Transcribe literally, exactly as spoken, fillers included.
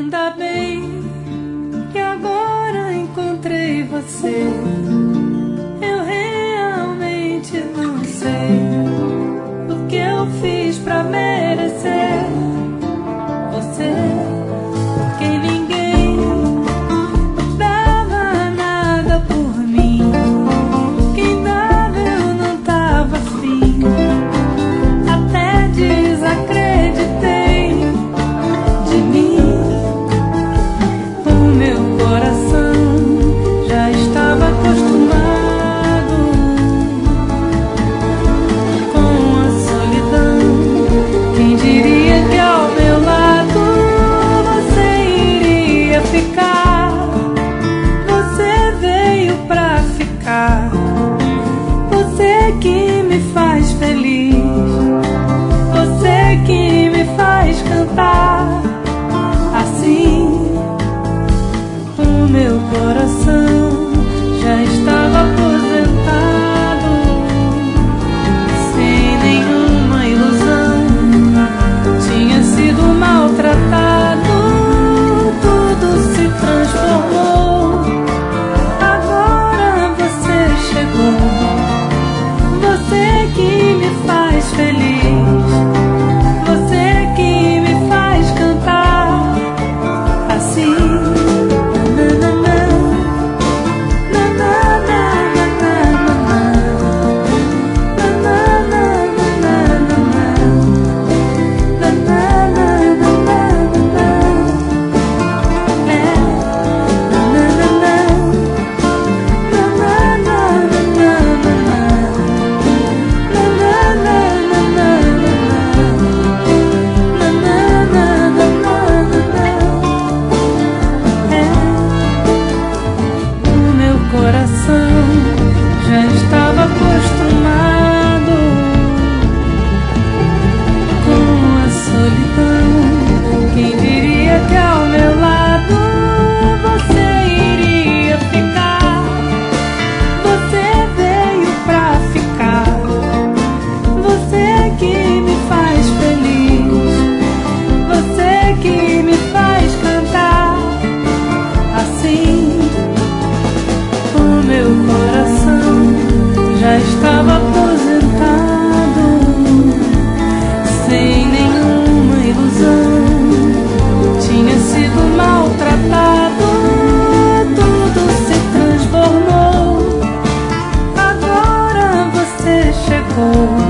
Ainda bem que agora encontrei você. Eu realmente não sei o que eu fiz pra merecer você, porque ninguém dava nada por mim. Quem dava eu não tava afim, até desacreditei de mim. O meu coração já estava acostumado com a solidão. Quem diria que ao meu lado você iria ficar? Você veio pra ficar. Você que me faz feliz, você que me faz cantar assim. O meu coração já estava aposentado, sem nenhuma ilusão. Tinha sido maltratado, tudo se transformou. Agora você chegou, você que me faz feliz, você que me faz cantar assim. Já estava acostumado com a solidão. Quem diria que ao meu lado você iria ficar? Você veio pra ficar. Você que me faz feliz, você que me faz cantar assim. O meu coração já estava aposentado, sem nenhuma ilusão. Tinha sido maltratado, tudo se transformou. Agora você chegou,